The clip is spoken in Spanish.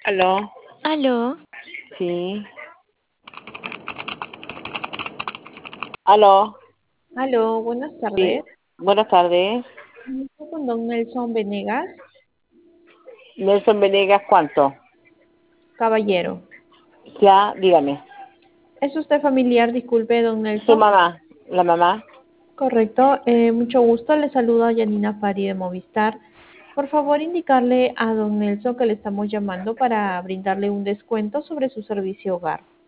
Aló, Aló, sí. Aló, Aló, buenas sí. tardes. Buenas tardes. Estoy con don Nelson Venegas, Nelson Venegas, ¿cuánto? caballero. Ya, dígame. ¿Es usted familiar? Disculpe, don Su Nelson. mamá, la mamá. Correcto. Mucho gusto. Le saluda Yanina Fari de Movistar. Por favor, indicarle a don Nelson que le estamos llamando para brindarle un descuento sobre su servicio hogar.